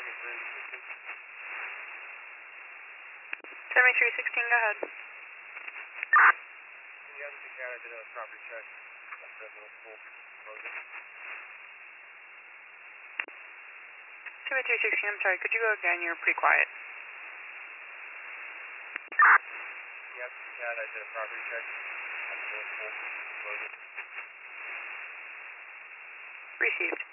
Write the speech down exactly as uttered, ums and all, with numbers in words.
seventy-three sixteen, go ahead. The other account, I did a property check. seventy-three sixteen, I'm sorry, could you go again? You're pretty quiet. The other account, I did a property check. Received.